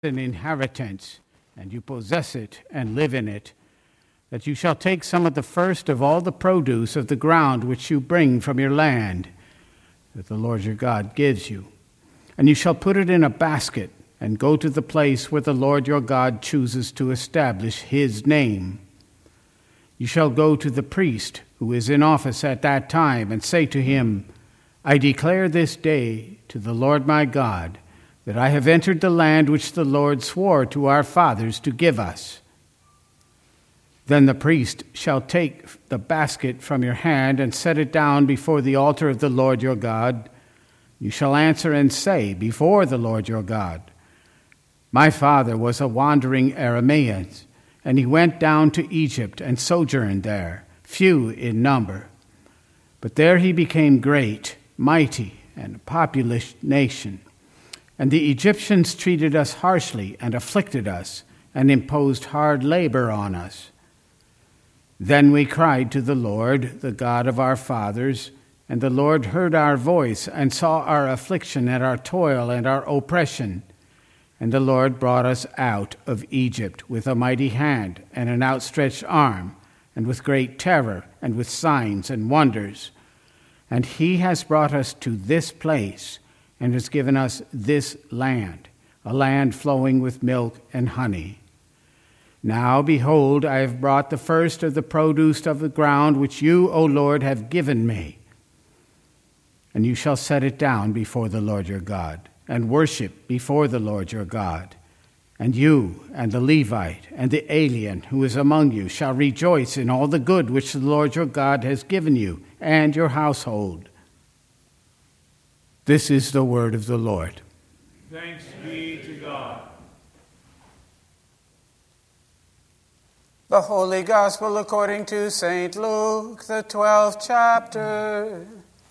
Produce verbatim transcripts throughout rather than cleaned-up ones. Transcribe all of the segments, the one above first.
an inheritance, and you possess it and live in it, that you shall take some of the first of all the produce of the ground which you bring from your land, that the Lord your God gives you. And you shall put it in a basket, and go to the place where the Lord your God chooses to establish his name. You shall go to the priest who is in office at that time, and say to him, I declare this day to the Lord my God that I have entered the land which the Lord swore to our fathers to give us. Then the priest shall take the basket from your hand and set it down before the altar of the Lord your God. You shall answer and say before the Lord your God, My father was a wandering Aramean, and he went down to Egypt and sojourned there, few in number. But there he became great, mighty, and a populous nation. And the Egyptians treated us harshly and afflicted us and imposed hard labor on us. Then we cried to the Lord, the God of our fathers, and the Lord heard our voice and saw our affliction and our toil and our oppression. And the Lord brought us out of Egypt with a mighty hand and an outstretched arm, and with great terror and with signs and wonders. And he has brought us to this place and has given us this land, a land flowing with milk and honey. Now, behold, I have brought the first of the produce of the ground which you, O Lord, have given me. And you shall set it down before the Lord your God, and worship before the Lord your God. And you and the Levite and the alien who is among you shall rejoice in all the good which the Lord your God has given you and your household. This is the word of the Lord. Thanks be to God. The Holy Gospel according to Saint Luke, the twelfth chapter.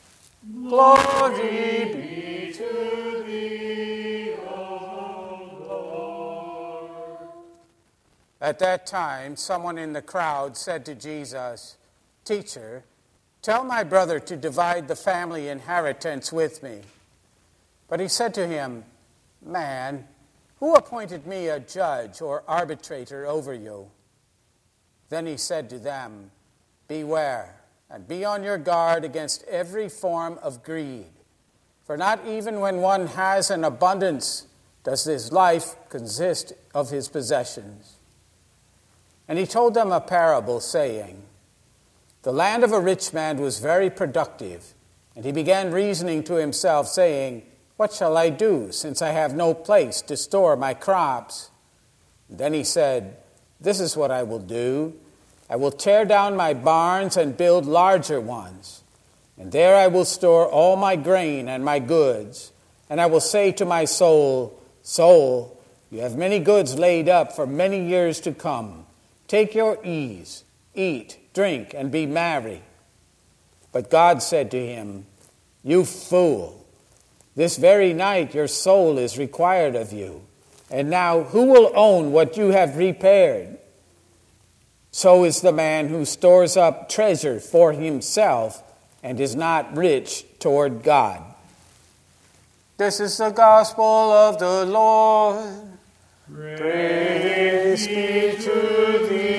Glory be to thee, O Lord. At that time, someone in the crowd said to Jesus, Teacher, tell my brother to divide the family inheritance with me. But he said to him, Man, who appointed me a judge or arbitrator over you? Then he said to them, Beware, and be on your guard against every form of greed. For not even when one has an abundance does his life consist of his possessions. And he told them a parable, saying, The land of a rich man was very productive, and he began reasoning to himself, saying, What shall I do, since I have no place to store my crops? And then he said, This is what I will do. I will tear down my barns and build larger ones, and there I will store all my grain and my goods. And I will say to my soul, Soul, you have many goods laid up for many years to come. Take your ease, eat, drink, and be merry. But God said to him, You fool, this very night your soul is required of you. And now who will own what you have prepared? So is the man who stores up treasure for himself and is not rich toward God. This is the gospel of the Lord. Praise be to thee,